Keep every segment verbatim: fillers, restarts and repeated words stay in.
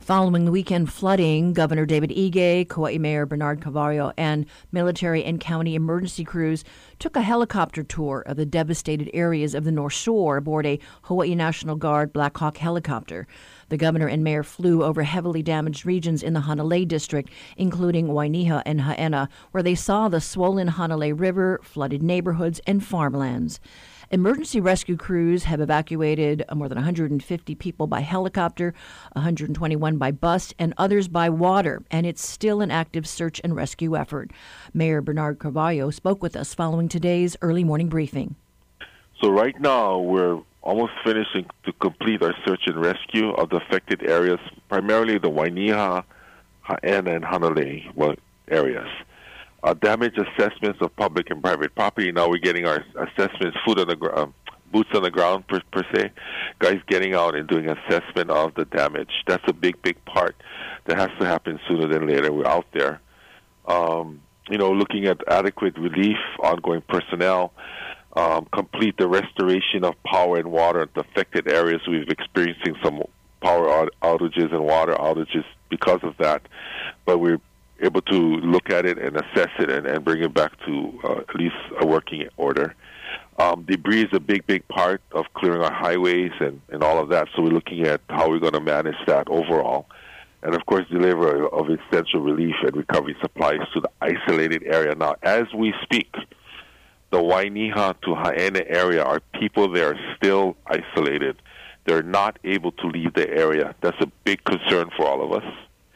Following the weekend flooding, Governor David Ige, Kauai Mayor Bernard Carvalho, and military and county emergency crews took a helicopter tour of the devastated areas of the North Shore aboard a Hawaii National Guard Black Hawk helicopter. The governor and mayor flew over heavily damaged regions in the Hanalei district, including Wainiha and Haena, where they saw the swollen Hanalei River, flooded neighborhoods, and farmlands. Emergency rescue crews have evacuated more than one hundred fifty people by helicopter, one hundred twenty-one by bus, and others by water, and it's still an active search and rescue effort. Mayor Bernard Carvalho spoke with us following today's early morning briefing. So right now, we're almost finishing to complete our search and rescue of the affected areas, primarily the Wainiha, Haena, and Hanalei areas. Uh, damage assessments of public and private property. Now we're getting our assessments, foot on the gr- uh, boots on the ground per, per se. Guys getting out and doing assessment of the damage. That's a big, big part that has to happen sooner than later. We're out there. Um, you know, looking at adequate relief, ongoing personnel, um, complete the restoration of power and water in the affected areas. We've experiencing some power out- outages and water outages because of that, but we're able to look at it and assess it and, and bring it back to uh, at least a working order. Um, debris is a big, big part of clearing our highways and, and all of that, so we're looking at how we're going to manage that overall. And, of course, deliver of essential relief and recovery supplies to the isolated area. Now, as we speak, the Wainiha to Haena area, our people there are still isolated. They're not able to leave the area. That's a big concern for all of us.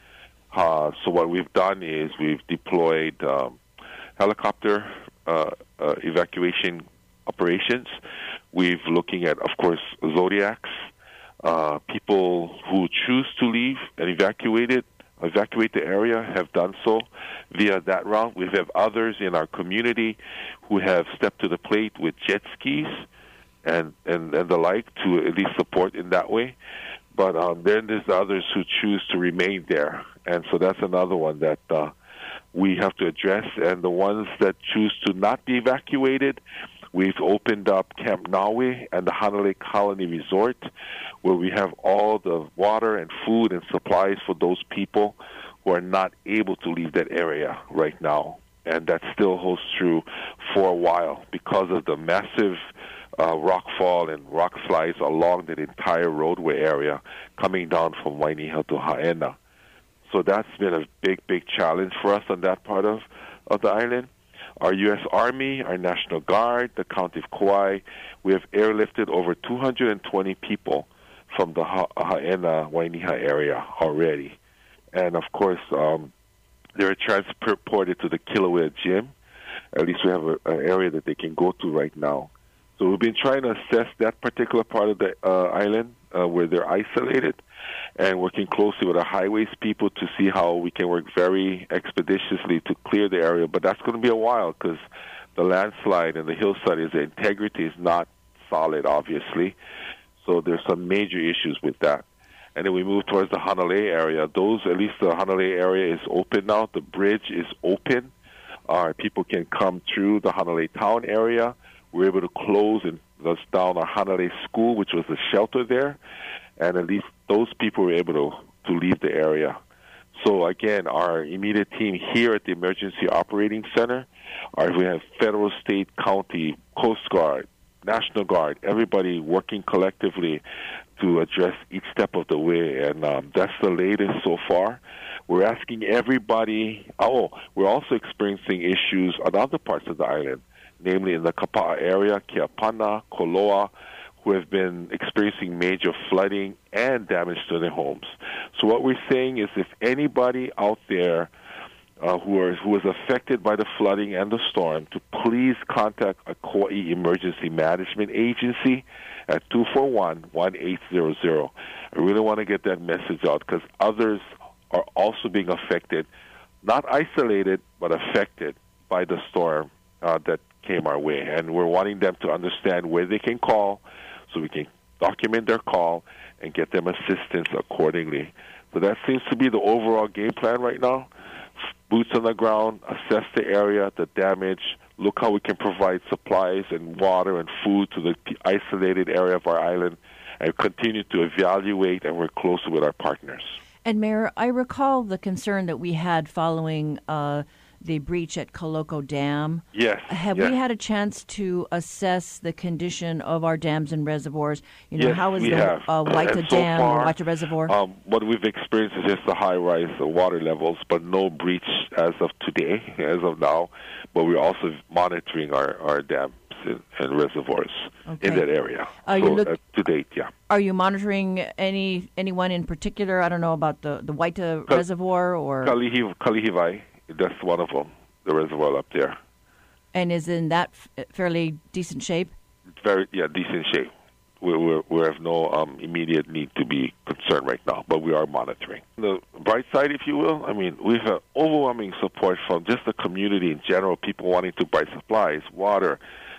Uh, so what we've done is we've deployed um, helicopter uh, uh, evacuation operations. We've looking at, of course, Zodiacs. Uh, people who choose to leave and evacuate it, evacuate the area have done so via that route. We have others in our community who have stepped to the plate with jet skis and, and, and the like to at least support in that way. But um, then there's others who choose to remain there. And so that's another one that uh, we have to address. And the ones that choose to not be evacuated, we've opened up Camp Nawe and the Hanalei Colony Resort, where we have all the water and food and supplies for those people who are not able to leave that area right now. And that still holds true for a while because of the massive Uh, rockfall and rock slides along that entire roadway area coming down from Wainiha to Haena. So that's been a big, big challenge for us on that part of, of the island. Our U S Army, our National Guard, the County of Kauai, we have airlifted over two hundred twenty people from the ha- Haena, Wainiha area already. And, of course, um, they're transported to the Kilauea Gym. At least we have a, an area that they can go to right now. So we've been trying to assess that particular part of the uh, island uh, where they're isolated and working closely with our highways people to see how we can work very expeditiously to clear the area. But that's going to be a while because the landslide and the hillside, is the integrity is not solid, obviously. So there's some major issues with that. And then we move towards the Hanalei area. Those, at least the Hanalei area is open now. The bridge is open. Our people can come through the Hanalei town area. We're able to close and thus down our Hanalei school, which was a shelter there, and at least those people were able to, to leave the area. So, again, our immediate team here at the Emergency Operating Center, our, we have federal, state, county, Coast Guard, National Guard, everybody working collectively to address each step of the way, and um, that's the latest so far. We're asking everybody, oh, we're also experiencing issues on other parts of the island, namely in the Kapa'a area, Keapana, Koloa, who have been experiencing major flooding and damage to their homes. So what we're saying is if anybody out there uh, who, are, who was affected by the flooding and the storm, to please contact a Kauai Emergency Management Agency at two four one, one eight zero zero. I really want to get that message out because others are also being affected, not isolated, but affected by the storm uh, that came our way, and we're wanting them to understand where they can call so we can document their call and get them assistance accordingly. So that seems to be the overall game plan right now. Boots on the ground, assess the area, the damage, look how we can provide supplies and water and food to the isolated area of our island, and continue to evaluate and work closely with our partners. And Mayor, I recall the concern that we had following uh, the breach at Coloco Dam. Yes. Have yes. we had a chance to assess the condition of our dams and reservoirs? You know, yes, how is we the have. uh, Waita And so Dam far, or Waita Reservoir? Um, what we've experienced is just a high rise of water levels, but no breach as of today, as of now. But we're also monitoring our, our dams and, and reservoirs okay. in that area. Are so you look- uh, to date, yeah. Are you monitoring any anyone in particular? I don't know about the, the Waita Kal- Reservoir or... Kalihi- Kalihivai, that's one of them, the reservoir up there. And is in that f- fairly decent shape? Very, yeah, decent shape. We we we have no um, immediate need to be concerned right now, but we are monitoring. The bright side, if you will, I mean, we've had overwhelming support from just the community in general, people wanting to buy supplies, water,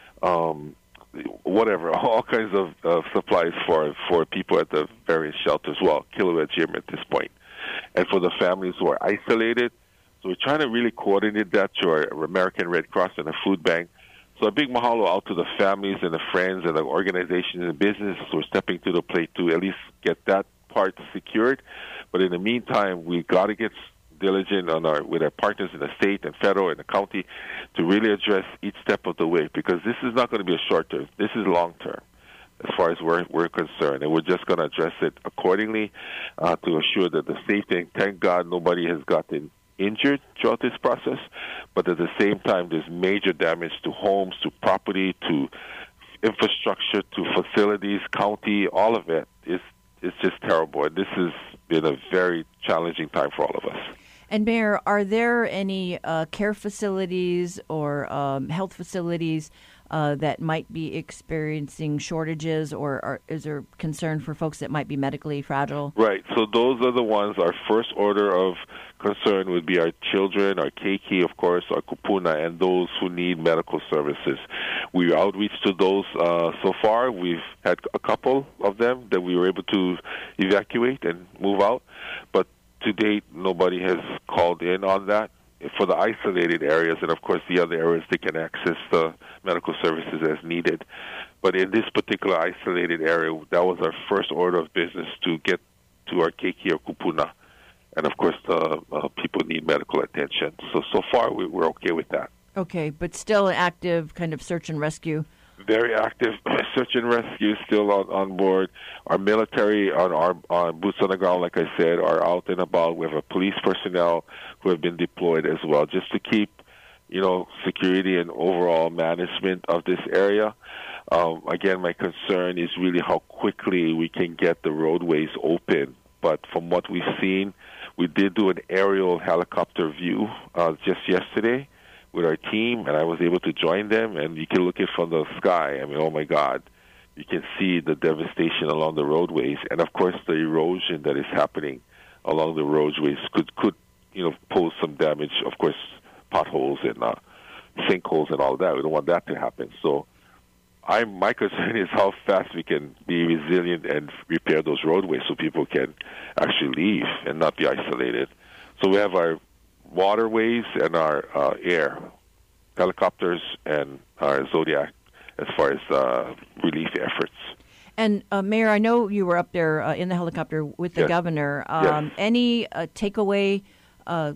um, whatever, all kinds of uh, supplies for, for people at the various shelters, well, Kilauea Gym at this point, and for the families who are isolated. So we're trying to really coordinate that to our American Red Cross and the food bank. So a big mahalo out to the families and the friends and the organizations and businesses who are stepping to the plate to at least get that part secured. But in the meantime, we got to get diligent on our with our partners in the state and federal and the county to really address each step of the way, because this is not going to be a short term. This is long term as far as we're, we're concerned. And we're just going to address it accordingly uh, to assure that the safety, and thank God nobody has gotten injured throughout this process, but at the same time there's major damage to homes, to property, to infrastructure, to facilities, county, all of it. It's, it's just terrible. And this has been a very challenging time for all of us. And Mayor, are there any uh, care facilities or um, health facilities uh, that might be experiencing shortages, or are, is there concern for folks that might be medically fragile? Right. So those are the ones, our first order of concern would be our children, our keiki, of course, our kupuna, and those who need medical services. We outreach to those uh, so far. We've had a couple of them that we were able to evacuate and move out, but to date, nobody has called in on that. For the isolated areas, and of course the other areas, they can access the medical services as needed. But in this particular isolated area, that was our first order of business, to get to our keiki or kupuna. And of course, uh, uh, people need medical attention. So, so far, we, we're okay with that. Okay, but still an active kind of search and rescue. Very active search and rescue, still on, on board. Our military, on our on boots on the ground, like I said, are out and about. We have a police personnel who have been deployed as well, just to keep, you know, security and overall management of this area. Um, again, my concern is really how quickly we can get the roadways open. But from what we've seen, we did do an aerial helicopter view uh, just yesterday with our team, and I was able to join them, and you can look it from the sky. I mean, oh my God, you can see the devastation along the roadways, and of course the erosion that is happening along the roadways could, could you know, pose some damage, of course, potholes and uh, sinkholes and all that. We don't want that to happen. So I'm, my concern is how fast we can be resilient and repair those roadways so people can actually leave and not be isolated. So we have our waterways and our uh, air, helicopters, and our Zodiac as far as uh, relief efforts. And uh, Mayor, I know you were up there uh, in the helicopter with the yes. governor. Um, yes. Any uh, takeaway, uh,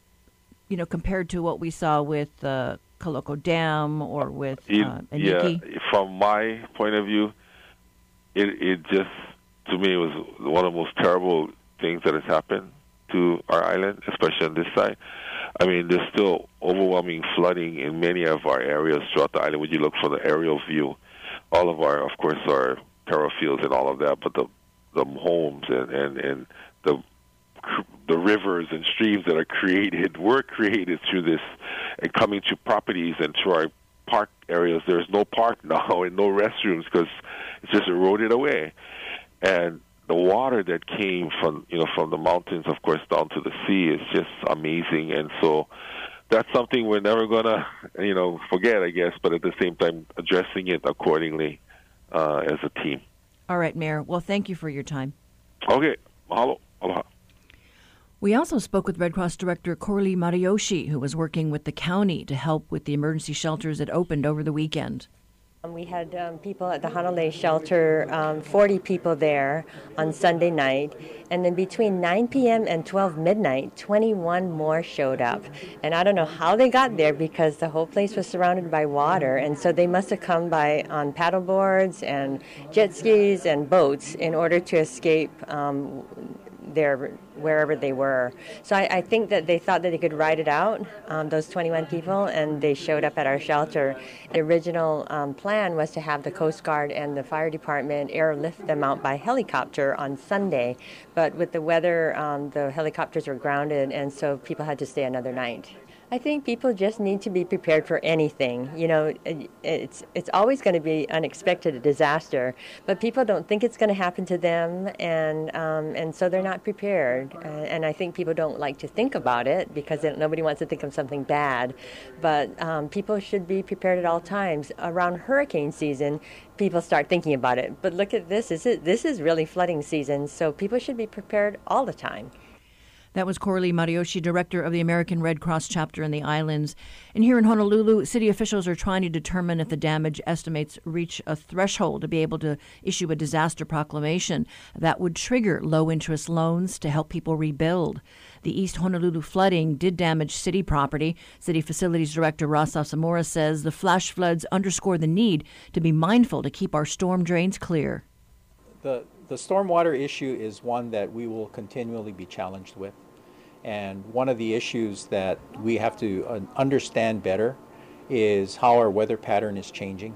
you know, compared to what we saw with uh, Coloco Dam or with uh, Aniki? Yeah, from my point of view, it it just, to me, was one of the most terrible things that has happened to our island, especially on this side. I mean, there's still overwhelming flooding in many of our areas throughout the island when you look from the aerial view. All of our, of course, our terra fields and all of that, but the the homes and, and, and the the rivers and streams that are created were created through this, and coming to properties and to our park areas. There's no park now and no restrooms because it's just eroded away. And the water that came from, you know, from the mountains, of course, down to the sea is just amazing. And so that's something we're never going to, you know, forget, I guess, but at the same time addressing it accordingly uh, as a team. All right, Mayor. Well, thank you for your time. Okay. Mahalo. Aloha. We also spoke with Red Cross Director Corley Mariyoshi, who was working with the county to help with the emergency shelters that opened over the weekend. We had um, people at the Hanalei shelter, um, forty people there on Sunday night, and then between nine p.m. and twelve midnight, twenty-one more showed up. And I don't know how they got there because the whole place was surrounded by water, and so they must have come by on paddle boards and jet skis and boats in order to escape um, their wherever they were. So I, I think that they thought that they could ride it out, um, those twenty-one people, and they showed up at our shelter. The original um, plan was to have the Coast Guard and the fire department airlift them out by helicopter on Sunday, but with the weather, um, the helicopters were grounded, and so people had to stay another night. I think people just need to be prepared for anything. You know, it's it's always going to be unexpected, a disaster, but people don't think it's going to happen to them, and um, and so they're not prepared. Uh, and I think people don't like to think about it because they, nobody wants to think of something bad. But um, people should be prepared at all times. Around hurricane season, people start thinking about it. But look at this: is it, this is really flooding season, so people should be prepared all the time. That was Coralie Mariyoshi, director of the American Red Cross chapter in the islands. And here in Honolulu, city officials are trying to determine if the damage estimates reach a threshold to be able to issue a disaster proclamation that would trigger low-interest loans to help people rebuild. The East Honolulu flooding did damage city property. City Facilities Director Ross Asamora says the flash floods underscore the need to be mindful to keep our storm drains clear. The, the stormwater issue is one that we will continually be challenged with. And one of the issues that we have to uh, understand better is how our weather pattern is changing.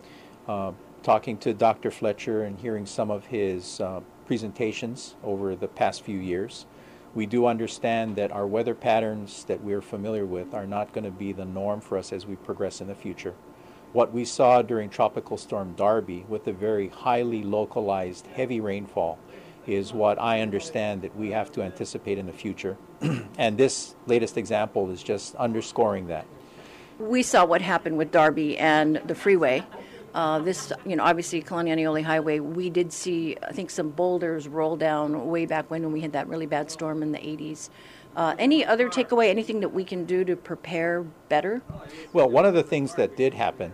Uh, talking to Doctor Fletcher and hearing some of his uh, presentations over the past few years, we do understand that our weather patterns that we're familiar with are not going to be the norm for us as we progress in the future. What we saw during Tropical Storm Darby with the very highly localized heavy rainfall is what I understand that we have to anticipate in the future. And this latest example is just underscoring that. We saw what happened with Darby and the freeway. Uh, this, you know, obviously Kalanianiole Highway, we did see, I think, some boulders roll down way back when, when we had that really bad storm in the eighties. Uh, any other takeaway, anything that we can do to prepare better? Well, one of the things that did happen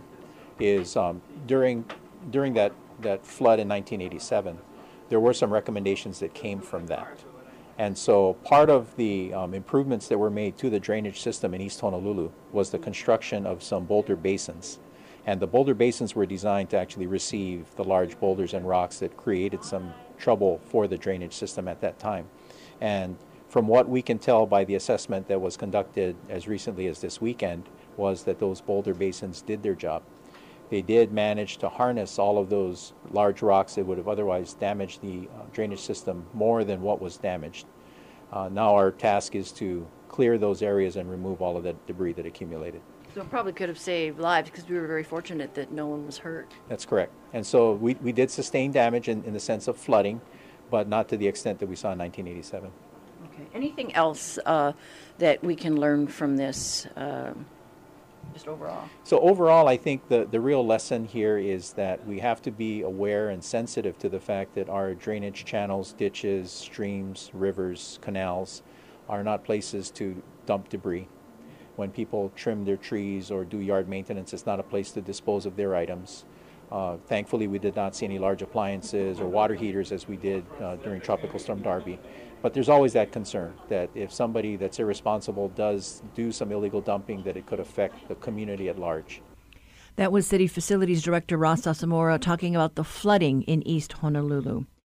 is um, during during that, that flood in nineteen eighty-seven, there were some recommendations that came from that. And so part of the um, improvements that were made to the drainage system in East Honolulu was the construction of some boulder basins. And the boulder basins were designed to actually receive the large boulders and rocks that created some trouble for the drainage system at that time. And from what we can tell by the assessment that was conducted as recently as this weekend was that those boulder basins did their job. They did manage to harness all of those large rocks that would have otherwise damaged the uh, drainage system more than what was damaged. Uh, now our task is to clear those areas and remove all of that debris that accumulated. So it probably could have saved lives because we were very fortunate that no one was hurt. That's correct. And so we, we did sustain damage in, in the sense of flooding, but not to the extent that we saw in nineteen eighty-seven. Okay. Anything else uh, that we can learn from this? Uh, Just overall. So overall, I think the, the real lesson here is that we have to be aware and sensitive to the fact that our drainage channels, ditches, streams, rivers, canals are not places to dump debris. When people trim their trees or do yard maintenance, it's not a place to dispose of their items. Uh, thankfully, we did not see any large appliances or water heaters as we did uh, during Tropical Storm Darby. But there's always that concern that if somebody that's irresponsible does do some illegal dumping, that it could affect the community at large. That was City Facilities Director Ross Asamora talking about the flooding in East Honolulu.